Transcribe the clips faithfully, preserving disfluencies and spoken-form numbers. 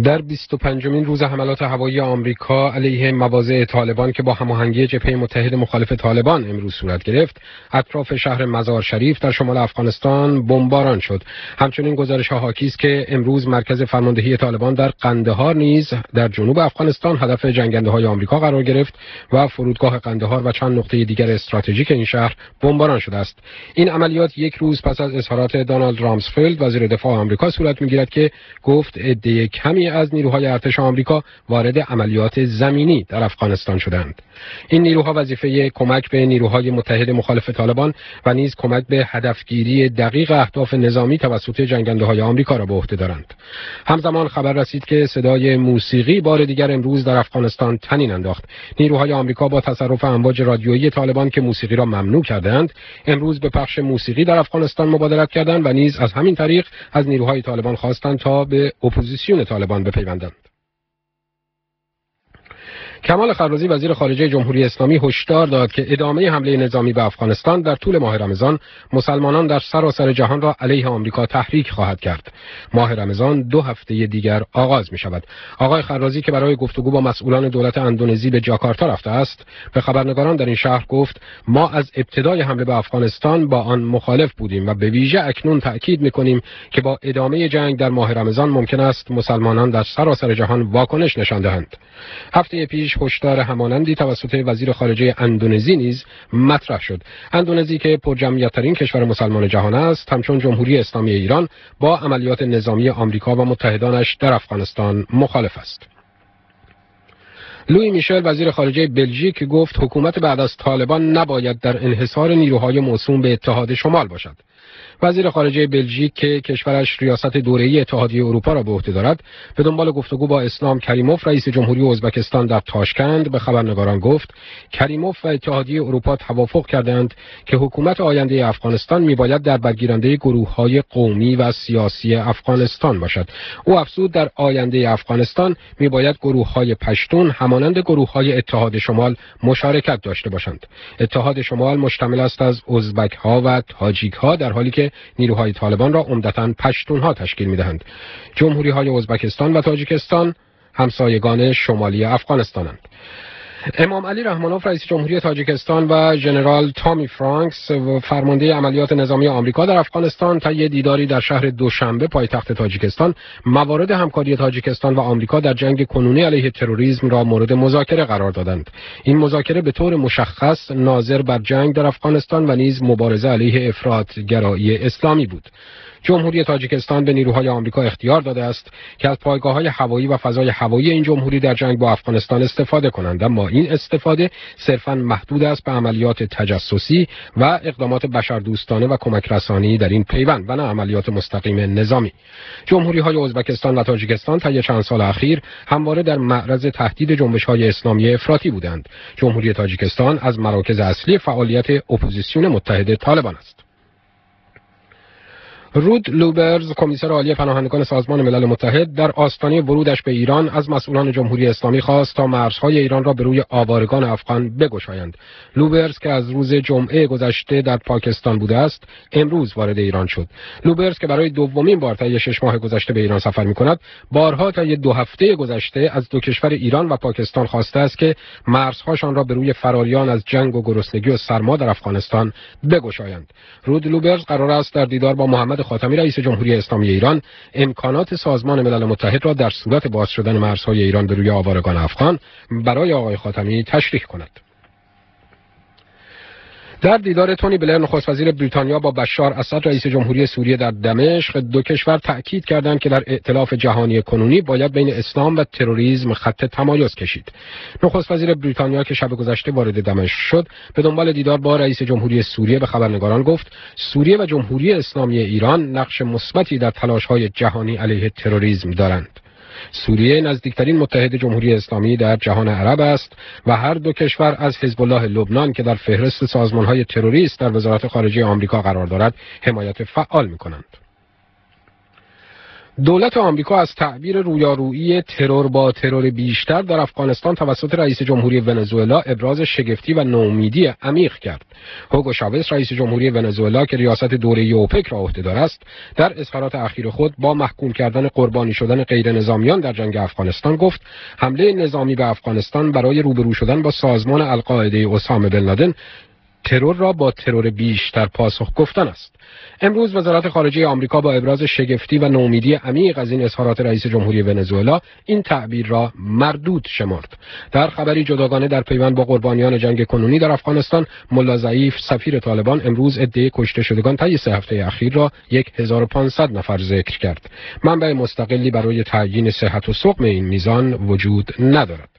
در بیست و پنجمین روز حملات هوایی آمریکا علیه مواضع طالبان که با هماهنگی جبهه متحد مخالف طالبان امروز صورت گرفت، اطراف شهر مزار شریف در شمال افغانستان بمباران شد. همچنین گزارش‌ها حاکی است که امروز مرکز فرماندهی طالبان در قندهار نیز در جنوب افغانستان هدف جنگنده‌های آمریکا قرار گرفت و فرودگاه قندهار و چند نقطه دیگر استراتژیک این شهر بمباران شده است. این عملیات یک روز پس از اظهارات دونالد رامسفلد وزیر دفاع آمریکا صورت می‌گیرد که گفت عده کمی از نیروهای ارتش آمریکا وارد عملیات زمینی در افغانستان شدند. این نیروها وظیفه کمک به نیروهای متحد مخالف طالبان و نیز کمک به هدفگیری دقیق اهداف نظامی توسط جنگنده‌های آمریکا را به عهده دارند. همزمان خبر رسید که صدای موسیقی بار دیگر امروز در افغانستان طنین انداخت. نیروهای آمریکا با تصرف امواج رادیویی طالبان که موسیقی را ممنوع کردند، امروز به پخش موسیقی در افغانستان مبادرت کردند و نیز از همین طریق از نیروهای طالبان خواستند تا به اپوزیسیون طالبان بپیوندند. کمال خرازی وزیر خارجه جمهوری اسلامی هشدار داد که ادامه حمله نظامی به افغانستان در طول ماه رمضان مسلمانان در سراسر جهان را علیه آمریکا تحریک خواهد کرد. ماه رمضان دو هفته دیگر آغاز می شود. آقای خرازی که برای گفتگو با مسئولان دولت اندونزی به جاکارتا رفته است، به خبرنگاران در این شهر گفت: ما از ابتدای حمله به افغانستان با آن مخالف بودیم و به ویژه اکنون تأکید می کنیم که با ادامه جنگ در ماه رمضان ممکن است مسلمانان در سراسر جهان واکنش نشان دهند. هفته پیش هشدار همانندی توسط وزیر خارجه اندونزی نیز مطرح شد. اندونزی که پرجمعیت‌ترین کشور مسلمان جهان است، همچون جمهوری اسلامی ایران با عملیات نظامی آمریکا و متحدانش در افغانستان مخالف است. لویی میشل وزیر خارجه بلژیک گفت حکومت بعد از طالبان نباید در انحصار نیروهای موسوم به اتحاد شمال باشد. وزیر خارجه بلژیک که کشورش ریاست دوره‌ای اتحادیه اروپا را به عهده دارد، به دنبال گفتگو با اسلام کریموف رئیس جمهوری ازبکستان در تاشکند به خبرنگاران گفت کریموف و اتحادیه اروپا توافق کردند که حکومت آینده افغانستان میباید در برگیرنده گروه‌های قومی و سیاسی افغانستان باشد. او افزود در آینده افغانستان میباید گروه‌های پشتون همانند گروه‌های اتحاد شمال مشارکت داشته باشند. اتحاد شمال مشتمل است از ازبک‌ها و تاجیک‌ها، در حالی که نیروهای طالبان را عمدتاً پشتونها تشکیل می‌دهند. جمهوری‌های ازبکستان و تاجیکستان همسایگان شمالی افغانستانند. امام علی رحمانوف رئیس جمهوری تاجیکستان و ژنرال تامی فرانکس فرمانده عملیات نظامی آمریکا در افغانستان طی دیداری در شهر دوشنبه پایتخت تاجیکستان موارد همکاری تاجیکستان و آمریکا در جنگ کنونی علیه تروریسم را مورد مذاکره قرار دادند. این مذاکره به طور مشخص ناظر بر جنگ در افغانستان و نیز مبارزه علیه افراط‌گرایی اسلامی بود. جمهوری تاجیکستان به نیروهای آمریکا اختیار داده است که از پایگاه‌های هوایی و فضای هوایی این جمهوری در جنگ با افغانستان استفاده کنند، اما این استفاده صرفاً محدود است به عملیات تجسسی و اقدامات بشردوستانه و کمک رسانی در این پیوند و نه عملیات مستقیم نظامی. جمهوری‌های ازبکستان و تاجیکستان طی چند سال اخیر همواره در معرض تهدید جنبش‌های اسلامی افراطی بودند. جمهوری تاجیکستان از مراکز اصلی فعالیت اپوزیسیون متحد طالبان است. رود لوبرز کمیسر عالی پناهندگان سازمان ملل متحد در آستانه ورودش به ایران از مسئولان جمهوری اسلامی خواست تا مرزهای ایران را به روی آوارگان افغان بگشایند. لوبرز که از روز جمعه گذشته در پاکستان بوده است، امروز وارد ایران شد. لوبرز که برای دومین بار طی شش ماه گذشته به ایران سفر می‌کند، بارها طی دو هفته گذشته از دو کشور ایران و پاکستان خواسته است که مرزهاشان را به روی فراریان از جنگ و گرسنگی و سرما در افغانستان بگشایند. رود لوبرز قرار است در دیدار با محمد خاتمی رئیس جمهوری اسلامی ایران امکانات سازمان ملل متحد را در صورت باز شدن مرزهای ایران به روی آوارگان افغان برای آقای خاتمی تشریح کند. در دیدار تونی بلر نخست وزیر بریتانیا با بشار اسد رئیس جمهوری سوریه در دمشق، دو کشور تأکید کردند که در ائتلاف جهانی کنونی باید بین اسلام و تروریسم خط تمایز کشید. نخست وزیر بریتانیا که شب گذشته وارد دمشق شد، به دنبال دیدار با رئیس جمهوری سوریه به خبرنگاران گفت سوریه و جمهوری اسلامی ایران نقش مثبتی در تلاش‌های جهانی علیه تروریسم دارند. سوریه نزدیکترین متحد جمهوری اسلامی در جهان عرب است و هر دو کشور از حزب الله لبنان که در فهرست سازمان‌های تروریست در وزارت خارجه آمریکا قرار دارد حمایت فعال می‌کنند. دولت آمریکا از تعبیر رویارویی ترور با ترور بیشتر در افغانستان توسط رئیس جمهوری ونزوئلا ابراز شگفتی و نومیدی عمیق کرد. هوگو شاوز رئیس جمهوری ونزوئلا که ریاست دوره اوپک را عهدهدار است، در اظهارات اخیر خود با محکوم کردن قربانی شدن غیر نظامیان در جنگ افغانستان گفت حمله نظامی به افغانستان برای روبرو شدن با سازمان القاعده اسامه بن لادن ترور را با ترور بیشتر پاسخ گفتن است. امروز وزارت خارجه آمریکا با ابراز شگفتی و نومیدی عمیق از این اظهارات رئیس جمهوری ونزوئلا این تعبیر را مردود شمرد. در خبری جداگانه در پیوند با قربانیان جنگ کنونی در افغانستان، ملا ضعیف سفیر طالبان امروز عده کشته شدگان طی سه هفته اخیر را هزار و پانصد نفر ذکر کرد. منبع مستقلی برای تعیین صحت و سقم این میزان وجود ندارد.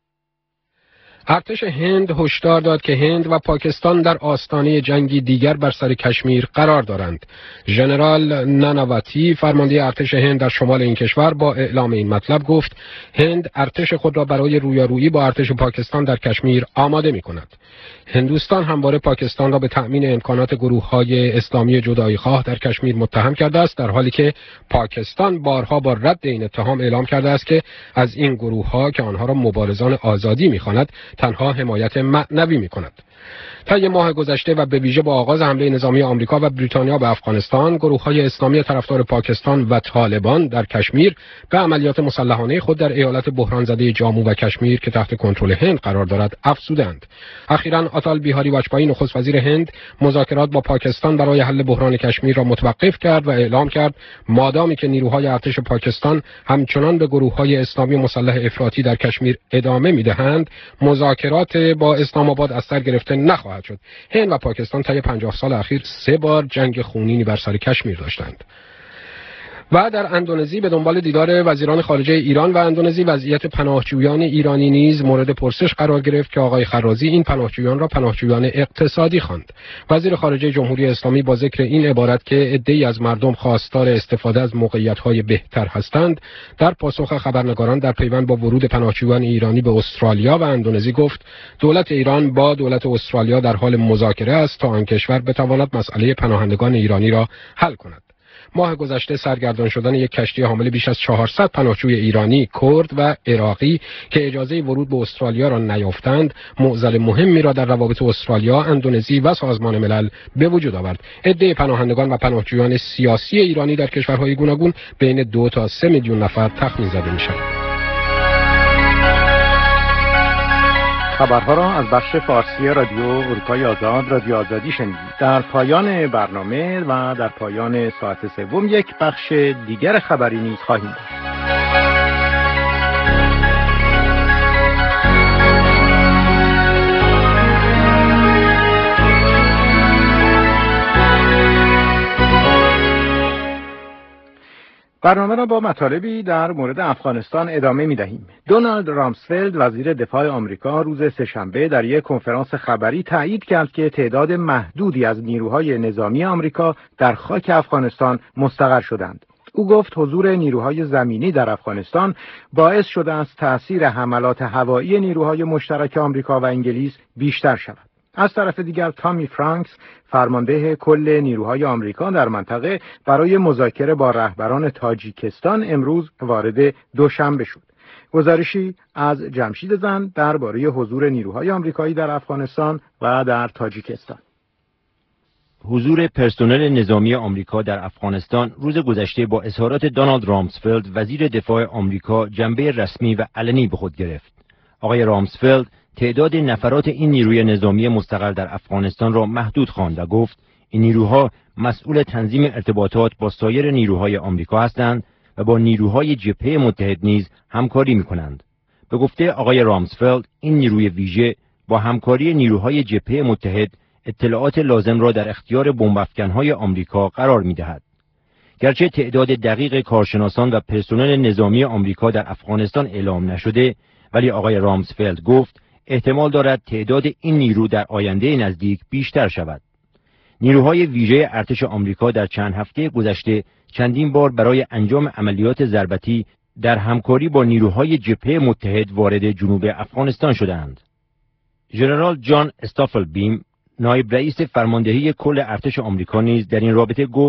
ارتش هند هشدار داد که هند و پاکستان در آستانه جنگی دیگر بر سر کشمیر قرار دارند. ژنرال ناناواتی فرمانده ارتش هند در شمال این کشور با اعلام این مطلب گفت هند ارتش خود را برای رویارویی با ارتش پاکستان در کشمیر آماده می کند. هندوستان همواره پاکستان را به تأمین امکانات گروه‌های اسلامی جدایی‌خواه در کشمیر متهم کرده است، در حالی که پاکستان بارها با رد این اتهام اعلام کرده است که از این گروه‌ها که آنها را مبارزان آزادی می‌خواند تنها حمایت معنوی می‌کند. طی ماه گذشته و به ویژه با آغاز حمله نظامی آمریکا و بریتانیا به افغانستان، گروه‌های اسلامی طرفدار پاکستان و طالبان در کشمیر به عملیات مسلحانه خود در ایالت بحران زده جامو و کشمیر که تحت کنترل هند قرار دارد افزودند. اخیراً آتال بیهاری واجپایی نخست وزیر هند مذاکرات با پاکستان برای حل بحران کشمیر را متوقف کرد و اعلام کرد مادامی که نیروهای ارتش پاکستان همچنان به گروه‌های اسلامی مسلح افراطی در کشمیر ادامه می‌دهند، مذاکرات با اسلام آباد از سر گرفته نخواهد شد. هند و پاکستان طی پنجاه سال اخیر سه بار جنگ خونینی بر سر کشمیر داشتند. و در اندونزی به دنبال دیدار وزیران خارجه ایران و اندونزی، وضعیت پناهجویان ایرانی نیز مورد پرسش قرار گرفت که آقای خرازی این پناهجویان را پناهجویان اقتصادی خواند. وزیر خارجه جمهوری اسلامی با ذکر این عبارت که عده‌ای از مردم خواستار استفاده از موقعیت‌های بهتر هستند، در پاسخ خبرنگاران در پیوند با ورود پناهجویان ایرانی به استرالیا و اندونزی گفت دولت ایران با دولت استرالیا در حال مذاکره است تا آن کشور بتواند مسئله پناهندگان ایرانی را حل کند. ماه گذشته سرگردان شدن یک کشتی حامل بیش از چهارصد پناهجوی ایرانی، کرد و عراقی که اجازه ورود به استرالیا را نیافتند، معضل مهمی را در روابط استرالیا، اندونزی و سازمان ملل به وجود آورد. عده پناهندگان و پناهجویان سیاسی ایرانی در کشورهای گوناگون بین دو تا سه میلیون نفر تخمین زده میشد. خبرها را از بخش فارسی رادیو اروپای آزاد رادیو آزادی شنیدید. در پایان برنامه و در پایان ساعت سوم یک بخش دیگر خبری نیز خواهیم داشت. برنامه را با مطالبی در مورد افغانستان ادامه می دهیم. دونالد رامسفلد وزیر دفاع آمریکا روز سه‌شنبه در یک کنفرانس خبری تایید کرد که تعداد محدودی از نیروهای نظامی آمریکا در خاک افغانستان مستقر شدند. او گفت حضور نیروهای زمینی در افغانستان باعث شده است تأثیر حملات هوایی نیروهای مشترک آمریکا و انگلیس بیشتر شود. از طرف دیگر تامی فرانکس فرمانده کل نیروهای آمریکا در منطقه برای مذاکره با رهبران تاجیکستان امروز وارد دوشنبه شد. گزارشی از جمشید زند درباره حضور نیروهای آمریکایی در افغانستان و در تاجیکستان. حضور پرسنل نظامی آمریکا در افغانستان روز گذشته با اظهارات دونالد رامسفلد وزیر دفاع آمریکا جنبه رسمی و علنی به خود گرفت. آقای رامسفلد تعداد نفرات این نیروی نظامی مستقر در افغانستان را محدود خواند و گفت این نیروها مسئول تنظیم ارتباطات با سایر نیروهای آمریکا هستند و با نیروهای جبهه متحد نیز همکاری می‌کنند. به گفته آقای رامسفلد این نیروی ویژه با همکاری نیروهای جبهه متحد اطلاعات لازم را در اختیار بمب‌افکن‌های آمریکا قرار می‌دهد. گرچه تعداد دقیق کارشناسان و پرسنل نظامی آمریکا در افغانستان اعلام نشده، ولی آقای رامسفلد گفت احتمال دارد تعداد این نیرو در آینده نزدیک بیشتر شود. نیروهای ویژه ارتش آمریکا در چند هفته گذشته چندین بار برای انجام عملیات ضربتی در همکاری با نیروهای جبهه متحد وارد جنوب افغانستان شدند. ژنرال جان استافلبیم، نایب رئیس فرماندهی کل ارتش آمریکا نیز در این رابطه گفت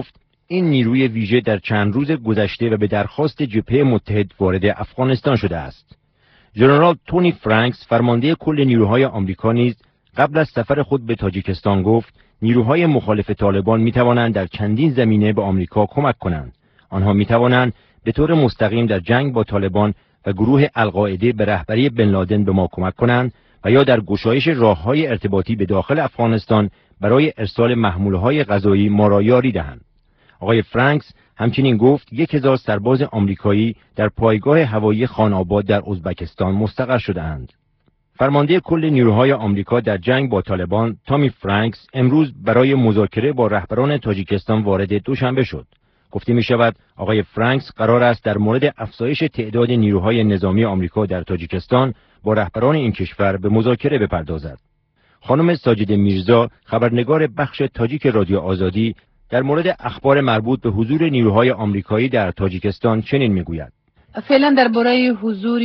این نیروی ویژه در چند روز گذشته و به درخواست جبهه متحد وارد افغانستان شده است. ژنرال تونی فرانکس فرمانده کل نیروهای آمریکا نیز قبل از سفر خود به تاجیکستان گفت نیروهای مخالف طالبان می توانند در چندین زمینه به آمریکا کمک کنند. آنها می توانند به طور مستقیم در جنگ با طالبان و گروه القاعده به رهبری بن لادن به ما کمک کنند و یا در گشایش راههای ارتباطی به داخل افغانستان برای ارسال محموله‌های غذایی ما را یاری دهند. آقای فرانکس همچنین گفت یک هزار سرباز آمریکایی در پایگاه هوایی خان آباد در ازبکستان مستقر شده‌اند. فرمانده کل نیروهای آمریکا در جنگ با طالبان تامی فرانکس امروز برای مذاکره با رهبران تاجیکستان وارد دوشنبه شد. گفته می شود آقای فرانکس قرار است در مورد افزایش تعداد نیروهای نظامی آمریکا در تاجیکستان با رهبران این کشور به مذاکره بپردازد. خانم ساجد میرزا، خبرنگار بخش تاجیک رادیو آزادی، در مورد اخبار مربوط به حضور نیروهای آمریکایی در تاجیکستان چنین میگوید: فعلا درباره حضور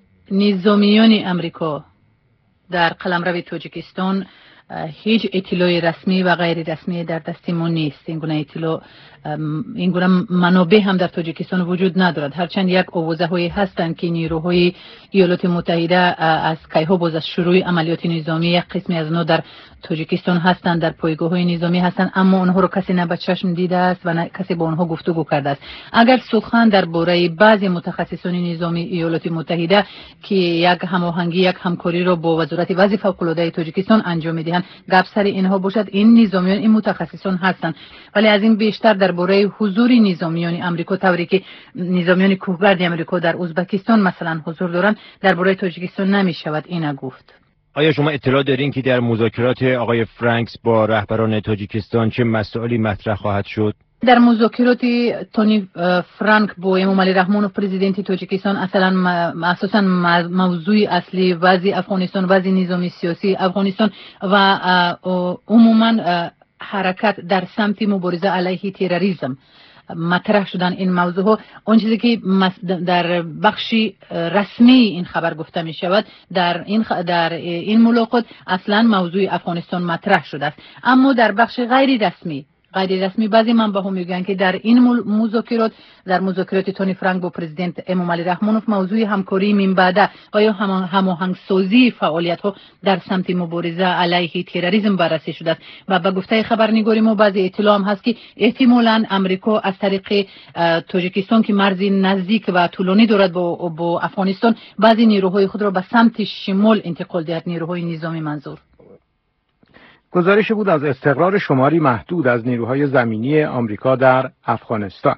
نظامیان آمریکا در قلمرو تاجیکستان هیچ اطلاع رسمی و غیر رسمی در دست ما نیست. این گونه اطلاع این گونه منابع هم در تاجیکستان وجود ندارد، هرچند یک آوازه هایی هستند که نیروهای ایالات متحده از کیها باز از شروع عملیات نظامی یک قسمی از آنها در تاجیکستان هستند، در پایگاه های نظامی هستند، اما آنها را کسی نه به چشم دیده است و نه کسی با آنها گفتگو کرده است. اگر سخن درباره بعضی متخصصان نظامی ایالات متحده که یک هماهنگی یک همکاری را با وزارت وضع فوق العاده تاجیکستان انجام میدهند گپ سر اینها باشد، این نظامیان این متخصصان هستند، ولی از این بیشتر درباره حضور نظامیان آمریکا طوری که نظامیان کوهگرد آمریکا در ازبکستان مثلا حضور دارند درباره تاجیکستان نمیشود این گفت. آیا شما اطلاع دارین که در مذاکرات آقای فرانکس با رهبران تاجیکستان چه مسائلی مطرح خواهد شد؟ در مذاکرات تونی فرانک با امامعلی رحمانوف پرزیدنت تاجیکستان اصلا اساسا موضوع اصلی وضع افغانستان، وضع نظامی سیاسی افغانستان و عموما حرکت در سمت مبارزه علیه تروریسم مطرح شدن این موضوع ها. اون چیزی که در بخش رسمی این خبر گفته می شود در این خ... در این ملاقات اصلا موضوع افغانستان مطرح شده است، اما در بخش غیر رسمی غیر رسمی بعضی منبع‌ها میگن که در این مذاکرات در مذاکرات تونی فرانک با پرزیدنت امامعلی رحمانوف موضوع همکاری من بعد و یا هماهنگ سازی فعالیت‌ها در سمت مبارزه علیه تروریسم بررسی شده است و به گفته خبرنگاری ما بعضی اطلاع هم هست که احتمالاً امریکا از طریق تاجیکستان که مرزی نزدیک و طولانی دارد با, با افغانستان بعضی نیروهای خود را به سمت شمال انتقال دهد، نیروهای نظامی منظور. گزارش بود از استقرار شماری محدود از نیروهای زمینی آمریکا در افغانستان.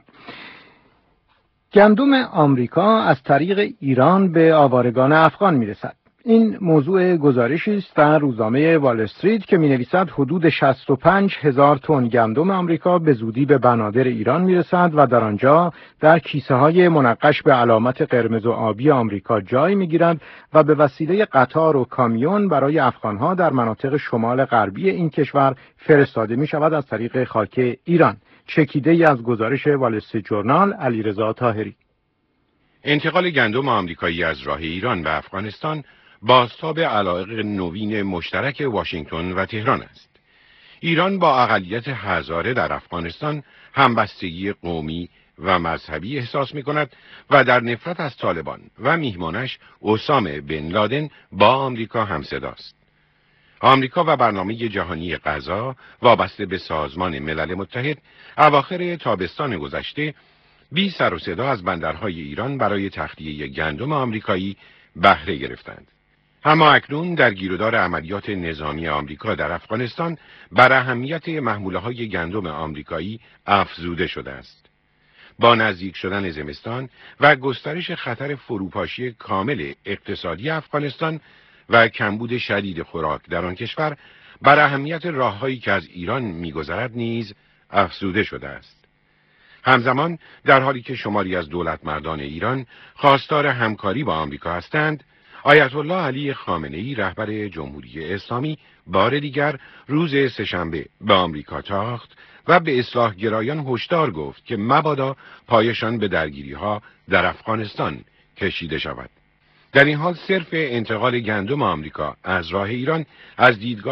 گندم آمریکا از طریق ایران به آوارگان افغان میرسد. این موضوع گزارشی است در روزنامه وال استریت که می‌نویسد حدود شصت و پنج هزار تن گندم آمریکا به زودی به بنادر ایران میرسد و در آنجا در کیسه‌های منقش به علامت قرمز و آبی آمریکا جای میگیرند و به وسیله قطار و کامیون برای افغان‌ها در مناطق شمال غربی این کشور فرستاده می‌شود از طریق خاک ایران. چکیده‌ای از گزارش وال استریت جورنال، علیرضا طاهری. انتقال گندم آمریکایی از راه ایران به افغانستان بازتاب علایق نوین مشترک واشنگتن و تهران است. ایران با اقلیت هزاره در افغانستان همبستگی قومی و مذهبی احساس می کند و در نفرت از طالبان و میهمانش اسامه بن لادن با آمریکا همصداست. آمریکا و برنامه جهانی غذا وابسته به سازمان ملل متحد اواخر تابستان گذشته بی سر و صدا از بندرهای ایران برای تخلیه گندم آمریکایی بهره گرفتند. اما اکنون در گیرودار عملیات نظامی آمریکا در افغانستان بر اهمیت محموله‌های گندم آمریکایی افزوده شده است. با نزدیک شدن زمستان و گسترش خطر فروپاشی کامل اقتصادی افغانستان و کمبود شدید خوراک در آن کشور بر اهمیت راههایی که از ایران می‌گذرد نیز افزوده شده است. همزمان در حالی که شماری از دولتمردان ایران خواستار همکاری با آمریکا هستند، آیت الله علی خامنه‌ای رهبر جمهوری اسلامی بار دیگر روز سه‌شنبه به آمریکا تاخت و به اصلاح گرایان هشدار گفت که مبادا پایشان به درگیری‌ها در افغانستان کشیده شود. در این حال صرف انتقال گندم آمریکا از راه ایران از دیدگاه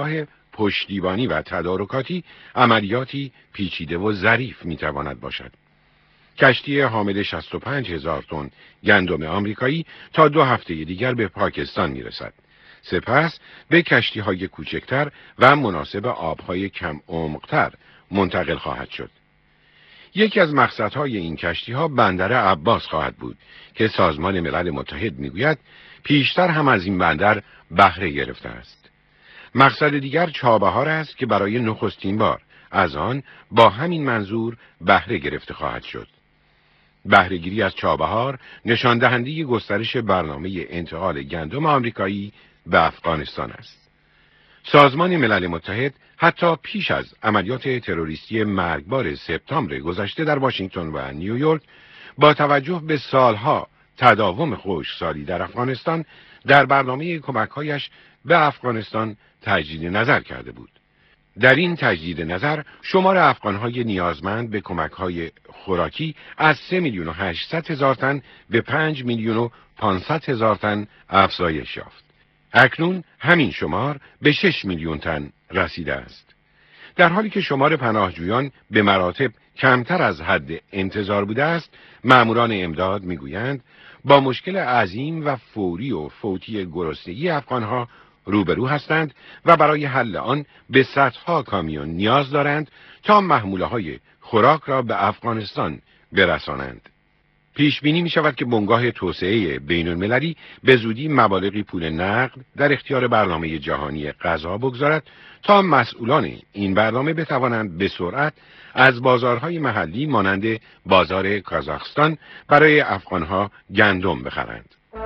پشتیبانی و تدارکاتی عملیاتی پیچیده و ظریف میتواند باشد. کشتی حامل شصت و پنج هزار تن گندم آمریکایی تا دو هفته دیگر به پاکستان میرسد. سپس به کشتی‌های کوچکتر و مناسب آب‌های کم عمق‌تر منتقل خواهد شد. یکی از مقصدهای این کشتی‌ها بندر عباس خواهد بود که سازمان ملل متحد میگوید پیشتر هم از این بندر بهره گرفته است. مقصد دیگر چابهار است که برای نخستین بار از آن با همین منظور بهره گرفته خواهد شد. بهره‌گیری از چابهار نشان دهنده گسترش برنامه انتقال گندم آمریکایی به افغانستان است. سازمان ملل متحد حتی پیش از عملیات تروریستی مرگبار سپتامبر گذشته در واشنگتن و نیویورک با توجه به سالها تداوم خشکسالی در افغانستان در برنامه کمک‌هایش به افغانستان تجدید نظر کرده بود. در این تجدید نظر شمار افغان‌های نیازمند به کمک‌های خوراکی از سه میلیون و هشتصد هزار تن به پنج میلیون و پانصد هزار تن افزایش یافت. اکنون همین شمار به شش میلیون تن رسیده است. در حالی که شمار پناهجویان به مراتب کمتر از حد انتظار بوده است، ماموران امداد میگویند با مشکل عظیم و فوری و فوتی گرسنگی افغانها روبرو هستند و برای حل آن به صدها کامیون نیاز دارند تا محموله‌های خوراک را به افغانستان برسانند. پیش بینی می شود که بنگاه توسعه بین المللی به زودی مبالغی پول نقد در اختیار برنامه جهانی غذا بگذارد تا مسئولان این برنامه بتوانند به سرعت از بازارهای محلی مانند بازار کازاخستان برای افغانها گندم بخرند.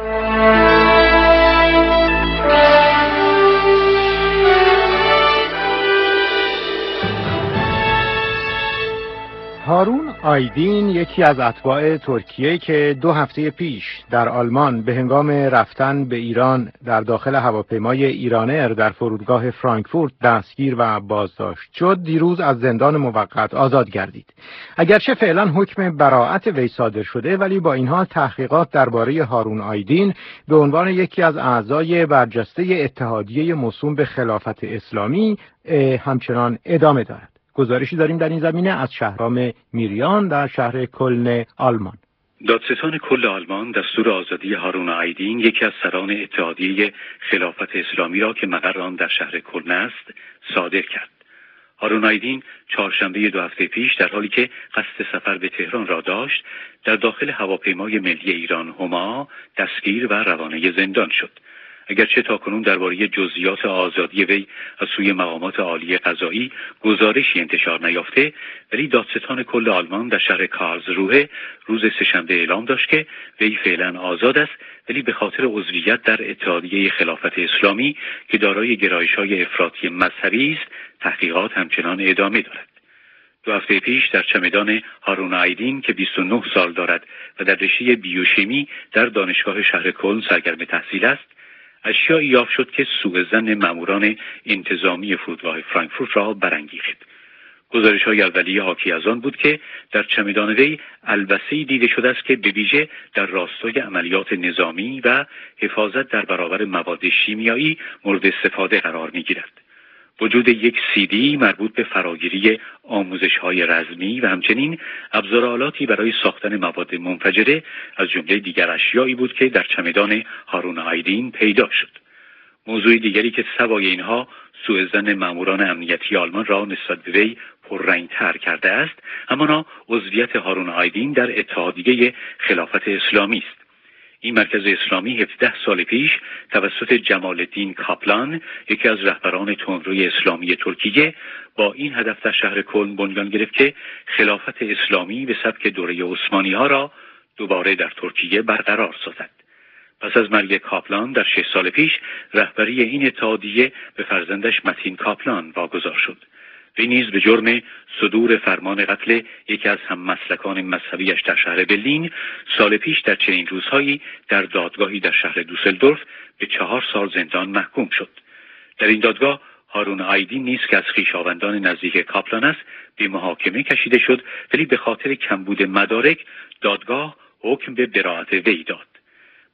هارون آیدین یکی از اتباع ترکیه که دو هفته پیش در آلمان به هنگام رفتن به ایران در داخل هواپیمای ایرانر در فرودگاه فرانکفورت دستگیر و بازداشت شد، دیروز از زندان موقت آزاد گردید. اگرچه فعلا حکم براءت وی صادر شده، ولی با این حال تحقیقات درباره هارون آیدین به عنوان یکی از اعضای برجسته اتحادیه موسوم به خلافت اسلامی همچنان ادامه دارد. گزارشی داریم در این زمینه از شهرام میریان در شهر کلن آلمان. دادستان کل آلمان دستور آزادی هارون آیدین، یکی از سران اتحادیه خلافت اسلامی را که مقر آن در شهر کلن است، صادر کرد. هارون آیدین چهارشنبه دو هفته پیش در حالی که قصد سفر به تهران را داشت، در داخل هواپیمای ملی ایران هما دستگیر و روانه زندان شد. اگرچه تاکنون درباره جزئیات آزادی وی از سوی مقامات عالی قضایی گزارشی انتشار نیافته، ولی دادستان کل آلمان در شهر کارلسروه روز سه‌شنبه اعلام داشت که وی فعلا آزاد است، ولی به خاطر عضویت در اتحادیه خلافت اسلامی که دارای گرایش‌های افراطی مذهبی است، تحقیقات همچنان ادامه دارد. دو هفته پیش در چمدان هارون آیدین که بیست و نه سال دارد و در رشته بیوشیمی در دانشگاه شهر کلن سرگرم تحصیل است، اشیایی یافت شد که سوءظن ماموران انتظامی فرودگاه فرانکفورت را برانگیخت. گزارش‌های اولیه حاکی از آن بود که در چمدان وی البسه‌ای دیده شده است که به ویژه در راستای عملیات نظامی و حفاظت در برابر مواد شیمیایی مورد استفاده قرار می‌گیرد. وجود یک سی دی مربوط به فراگیری آموزش‌های رزمی و همچنین ابزارآلاتی برای ساختن مواد منفجره از جمله دیگر اشیایی بود که در چمدان هارون آیدین پیدا شد. موضوع دیگری که سوای اینها سوءظن ماموران امنیتی آلمان را نسبت به وی پررنگ‌تر کرده است، همانا عضویت هارون آیدین در اتحادیه خلافت اسلامی است. این مرکز اسلامی هفده سال پیش توسط جمال الدین کاپلان، یکی از رهبران تندروی اسلامی ترکیه، با این هدف در شهر کلن بنیان گرفت که خلافت اسلامی به سبک دوره عثمانی ها را دوباره در ترکیه برقرار سازد. پس از مرگ کاپلان در شش سال پیش رهبری این اتحادیه به فرزندش متین کاپلان واگذار شد. وی نیز به جرم صدور فرمان قتل یکی از هممسلکان مذهبیش در شهر برلین سال پیش در چنین روزهایی در دادگاهی در شهر دوسلدورف به چهار سال زندان محکوم شد. در این دادگاه هارون آیدین نیز که از خویشاوندان نزدیک کاپلان است به محاکمه کشیده شد، ولی به خاطر کمبود مدارک دادگاه حکم به براءت وی داد.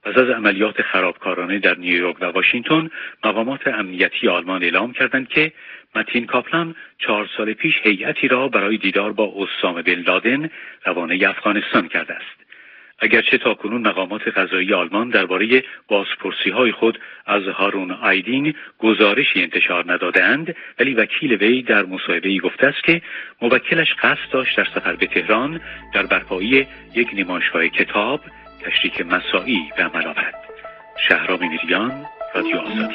پس از عملیات خرابکارانه در نیویورک و واشنگتن، مقامات امنیتی آلمان اعلام کردند که متین کاپلان چهار سال پیش هیئتی را برای دیدار با اسامه بن لادن روانه افغانستان کرده است. اگرچه تاکنون مقامات قضایی آلمان درباره بازپرسی‌های خود از هارون آیدین گزارشی انتشار ندادند، ولی وکیل وی در مصاحبه‌ای گفته است که موکلش قصد داشت در سفر به تهران در برپایی یک نمایشگاه کتاب تشریک مساعی به عمل آورد. شهرام میریان، رادیو آزادی.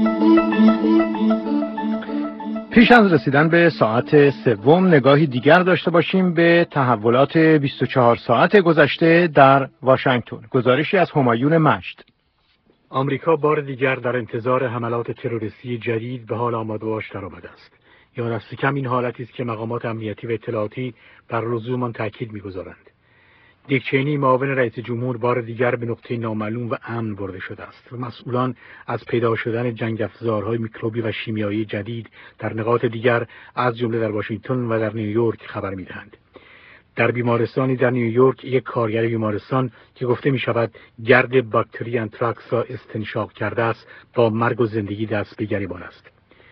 پیش از رسیدن به ساعت سوم نگاهی دیگر داشته باشیم به تحولات بیست و چهار ساعت گذشته در واشنگتن. گزارشی از همایون مجد. آمریکا بار دیگر در انتظار حملات تروریستی جدید به حال آماده باش درآمده است. یا دست کم این حالتی است که مقامات امنیتی و اطلاعاتی بر لزوم آن تاکید می‌گذارند. دیک چینی معاون رئیس جمهور بار دیگر به نقطه نامعلوم و امن برده شده است و مسئولان از پیدا شدن جنگ افزارهای میکروبی و شیمیایی جدید در نقاط دیگر از جمله در واشنگتن و در نیویورک خبر می‌دهند. در بیمارستانی در نیویورک یک کارگر بیمارستان که گفته می‌شود گرد باکتری آنتراکس را استنشاق کرده است با مرگ و زندگی دست به گریبان است.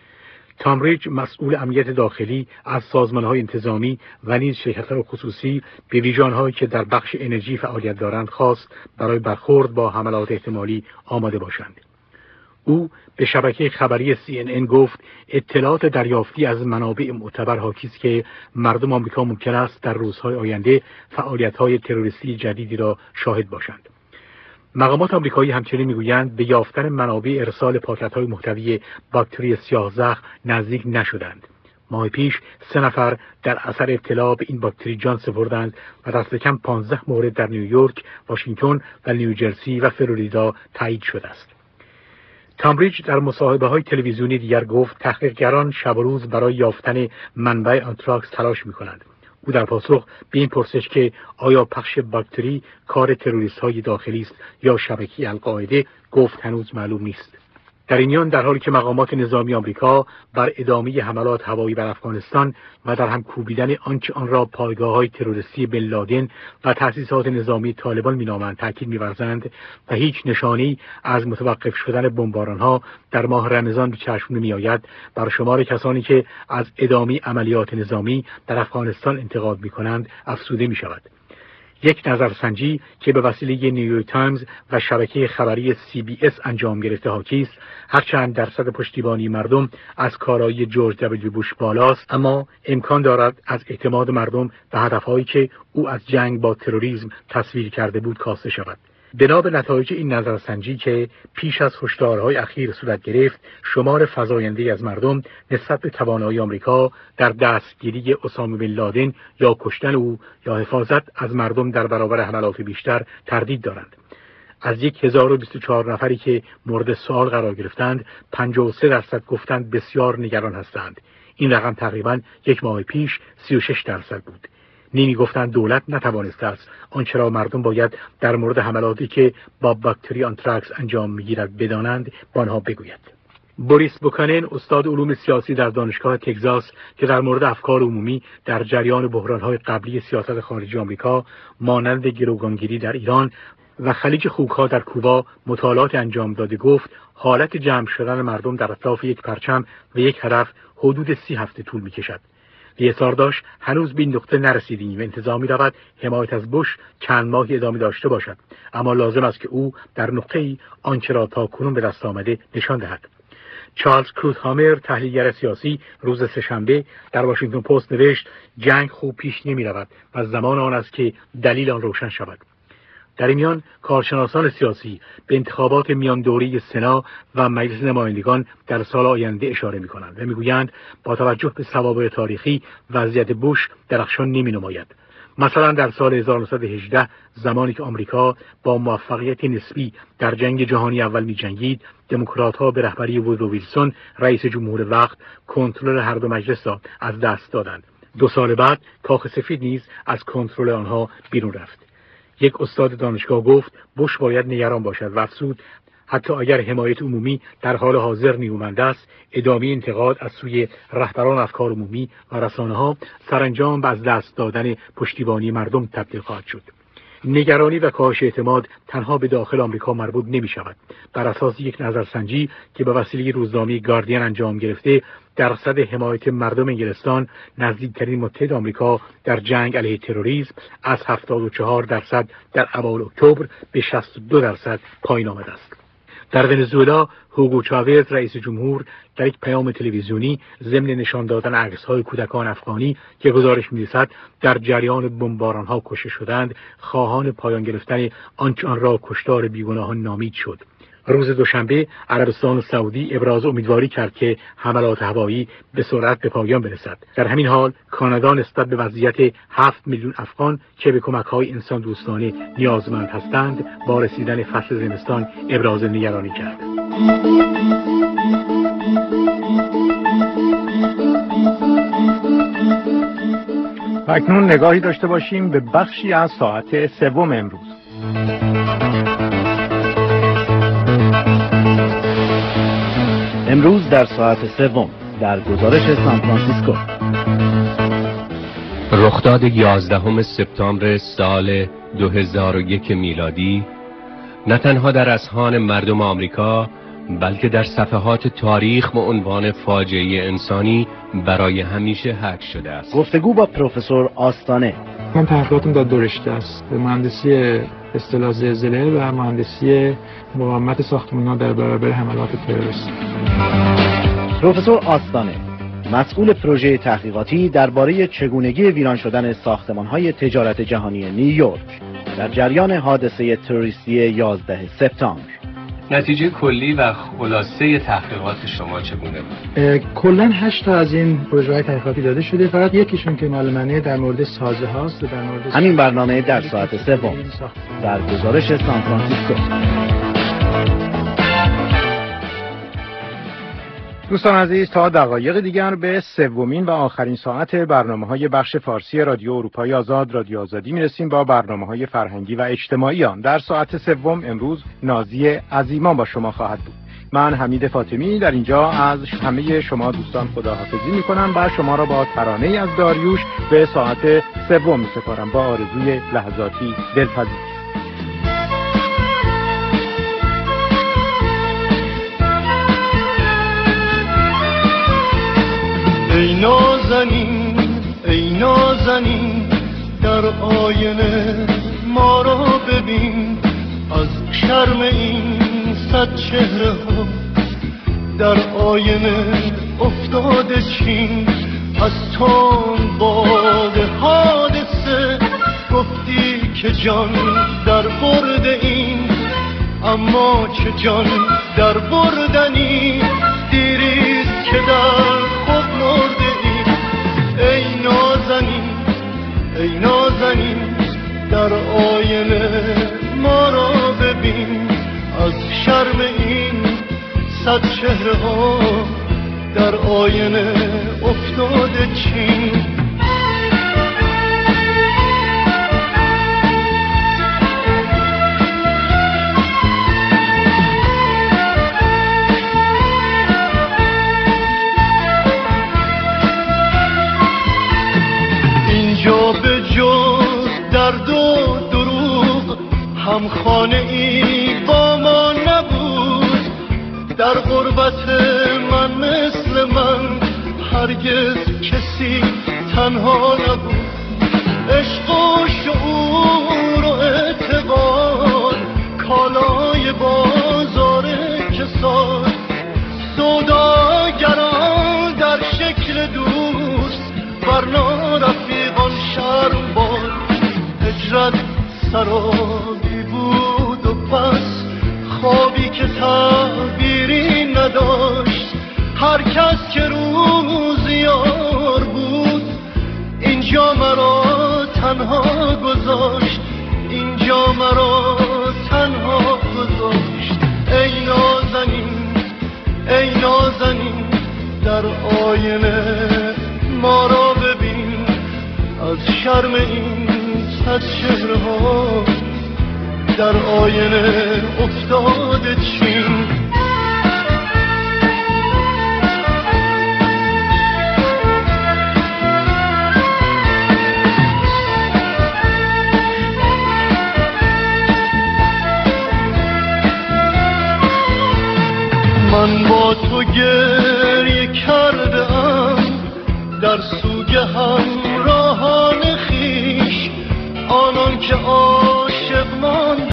تام ریج مسئول امنیت داخلی از سازمان‌های انتظامی و نیز شرکت‌های خصوصی به ویژه آنهایی که در بخش انرژی فعالیت دارند خواست برای برخورد با حملات احتمالی آماده باشند. او به شبکه خبری سی ان ان گفت اطلاعات دریافتی از منابع معتبر حاکی است که مردم آمریکا ممکن است در روزهای آینده فعالیت‌های تروریستی جدیدی را شاهد باشند. مقامات آمریکایی همچنین میگویند به یافتن منابع ارسال پاکت‌های محتوی باکتری سیاه‌زخم نزدیک نشدند. ماه پیش سه نفر در اثر ابتلا به این باکتری جان سپردند و دست کم پانزده مورد در نیویورک، واشنگتن و نیوجرسی و فلوریدا تایید شده است. تام ریج در مصاحبه‌های تلویزیونی دیگر گفت تحقیقگران شب و روز برای یافتن منبع آنتراکس تلاش می‌کنند. او در پاسخ به این پرسش که آیا پخش باکتری کار تروریست‌های داخلی است یا شبکه القاعده گفت هنوز معلوم نیست. در این میان در حالی که مقامات نظامی آمریکا بر ادامه حملات هوایی بر افغانستان و در هم کوبیدن آنچه آن را پایگاه‌های تروریستی بن لادن و تأسیسات نظامی طالبان می‌نامند تاکید می‌ورزند و هیچ نشانی از متوقف شدن بمباران‌ها در ماه رمضان به چشم نمی‌آید، بر شمار کسانی که از ادامه عملیات نظامی در افغانستان انتقاد می‌کنند افزوده می‌شود. یک نظرسنجی که به وسیله نیویورک تایمز و شبکه خبری سی بی اس انجام گرفته حاکی است، هرچند درصد پشتیبانی مردم از کارایی جورج دبلیو بوش بالاست، اما امکان دارد از اعتماد مردم به هدفهایی که او از جنگ با تروریسم تصویر کرده بود کاسته شود. بنا به نتایج این نظرسنجی که پیش از هشدارهای اخیر صورت گرفت، شمار فزاینده‌ای از مردم نسبت به توانایی آمریکا در دستگیری اسامه بن لادن یا کشتن او یا حفاظت از مردم در برابر حملات بیشتر تردید دارند. از یک هزار و بیست و چهار نفری که مورد سوال قرار گرفتند، پنجاه و سه درصد گفتند بسیار نگران هستند. این رقم تقریباً یک ماه پیش سی و شش درصد بود. نیمی گفتند دولت نتوانسته است آنچه را مردم باید در مورد حملاتی که با باکتری آنتراکس انجام میگیرد بدانند با آنها بگوید. بوریس بوکانن استاد علوم سیاسی در دانشگاه تگزاس که در مورد افکار عمومی در جریان بحران‌های قبلی سیاست خارجی آمریکا مانند گروگانگیری در ایران و خلیج خوک‌ها در کوبا مطالعات انجام داده گفت حالت جمع شدن مردم در اطراف یک پرچم و یک هدف حدود سی هفته طول می‌کشد. اظهار داشت هنوز به این نقطه نرسیدیم و انتظار می‌رود حمایت از بوش چند ماهی ادامه داشته باشد، اما لازم است که او در نقطه‌ای آنچه را تاکنون به دست آمده نشان دهد. چارلز کروتهامر تحلیلگر سیاسی روز سه‌شنبه در واشنگتن پست نوشت جنگ خوب پیش نمی‌رود و زمان آن است که دلیل آن روشن شود. در این میان کارشناسان سیاسی به انتخابات میان دوره سنا و مجلس نمایندگان در سال آینده اشاره می‌کنند و می‌گویند با توجه به سوابق تاریخی وضعیت بوش درخشان نمی‌نماید. مثلا در سال هزار و نهصد و هجده زمانی که آمریکا با موفقیت نسبی در جنگ جهانی اول می‌جنگید، دموکرات‌ها به رهبری وودرو ویلسون رئیس جمهور وقت کنترل هر دو مجلس را از دست دادند. دو سال بعد کاخ سفید نیز از کنترل آنها بیرون رفت. یک استاد دانشگاه گفت بوش باید نگران باشد و افزود حتی اگر حمایت عمومی در حال حاضر نیرومند است، ادامه انتقاد از سوی رهبران افکار عمومی و رسانه‌ها سرانجام به از دست دادن پشتیبانی مردم تبدیل خواهد شد. نگرانی و کاهش اعتماد تنها به داخل آمریکا مربوط نمی شود. بر اساس یک نظرسنجی که به وسیله روزنامه گاردین انجام گرفته، درصد حمایت مردم انگلستان نزدیکترین متحد آمریکا در جنگ علیه تروریسم از هفتاد و چهار درصد در اوایل اکتبر به شصت و دو درصد پایین آمده است. در ونزوئلا هوگو چاوز رئیس جمهور در یک پیام تلویزیونی ضمن نشان دادن عکس‌های کودکان افغانی که گزارش می‌رسد در جریان بمباران‌ها کشته شدند، خواهان پایان گرفتن آنچه آن را کشتار بیگناهان نامید شد. روز دوشنبه عربستان سعودی ابراز امیدواری کرد که حملات هوایی به سرعت به پایان برسد. در همین حال کانادا نسبت به وضعیت هفت میلیون افغان که به کمک‌های انسان دوستانه نیازمند هستند با رسیدن فصل زمستان ابراز نگرانی کرد. اکنون نگاهی داشته باشیم به بخشی از ساعت سوم امروز. امروز در ساعت سوم در گزارش سان فرانسیسکو رخداد یازدهم سپتامبر سال دو هزار و یک میلادی نه تنها در اذهان مردم آمریکا بلکه در صفحات تاریخ به عنوان فاجعه انسانی برای همیشه حک شده است. گفتگو با پروفسور آستانه. من تحقیقاتم در دو رشته است، مهندسی اصطلاح زلزله و مهندسی مقاومت ساختمان‌ها در برابر حملات تروریستی. پروفسور آستانه مسئول پروژه تحقیقاتی درباره چگونگی ویران شدن ساختمان‌های تجارت جهانی نیویورک در جریان حادثه تروریستی یازدهم سپتامبر. نتیجه کلی و خلاصه تحقیقات شما چگونه بود؟ کلاً هشت تا از این پروژه‌های تحقیقاتی داده شده، فقط یکیشون که مال منه در مورد سازه هاست و در مورد همین برنامه در ساعت سوم در گزارش سان فرانسیسکو. دوستان عزیز، تا دقایق دیگر به سومین و آخرین ساعت برنامه‌های بخش فارسی رادیو اروپای آزاد رادیو آزادی میرسیم با برنامه‌های فرهنگی و اجتماعی آن. در ساعت سوم امروز نازی عظیمان با شما خواهد بود. من حمید فاطمی در اینجا از همه شما دوستان خداحافظی می‌کنم و شما را با ترانه‌ای از داریوش به ساعت سوم می‌سپارم با آرزوی لحظاتی دلپذیر. ای نازنین ای نازنین در آینه ما را ببین، از شرم این صد چهره ها در آینه افتاده چین. از تون باد حادثه گفتی که جان در برد این، اما چه جان در بردنی، دیریست که در خود مرده ای. ای نازنین ای نازنین در آینه ما را ببین، از شرم این صد چهره ها در آینه افتاده چین. هم خانه ای با ما نبود، در غربت من مثل من هرگز کسی تنها نبود. عشق و شعور و اعتبار کالای بازار کساد، سوداگران در شکل دوست برنا رفیقان شرم باد. هجرت سرابی بود و پس خوابی که تعبیری نداشت. هر کس که روزیار بود اینجا مرا تنها گذاشت، اینجا مرا تنها گذاشت. ای نازنین ای نازنین در آینه ما را ببین، از شرم این صد چهره ها در آینه افتاده چین. و گریه کردم در سوگ همراهان خیش، آنان که آن